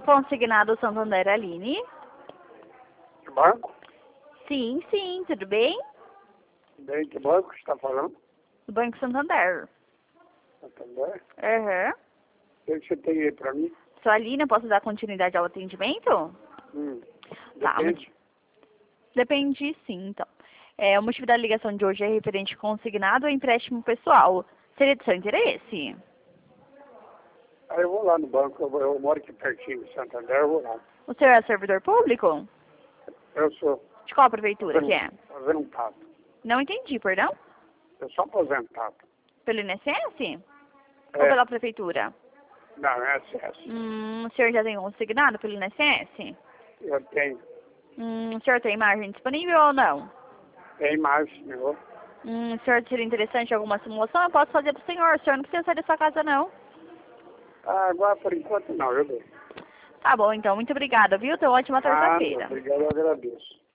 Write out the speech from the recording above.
Consignado Santander, Aline. Que banco? Sim, sim, tudo bem? Bem, que banco você está falando? Do Banco Santander. Santander? Aham. O que você tem aí para mim? Sou a Aline, eu posso dar continuidade ao atendimento? Tá, Depende. depende sim, então. O motivo da ligação de hoje é referente consignado ou empréstimo pessoal. Seria de seu interesse? Aí eu vou lá no banco, eu moro aqui pertinho de Santander, eu vou lá. O senhor é servidor público? Eu sou De qual prefeitura que é? aposentado. Não entendi, perdão? Eu sou aposentado. Pelo INSS? Ou É, pela prefeitura? não, é acesso. O senhor já tem consignado pelo INSS? Eu tenho. O senhor tem margem disponível ou não? Tem mais, senhor. O senhor seria interessante em alguma simulação? Eu posso fazer para o senhor. O senhor não precisa sair da sua casa, não. Ah, agora por enquanto não, eu dou. Tá bom, então. Muito obrigada, viu? Tenha uma ótima terça-feira. Obrigado, eu agradeço.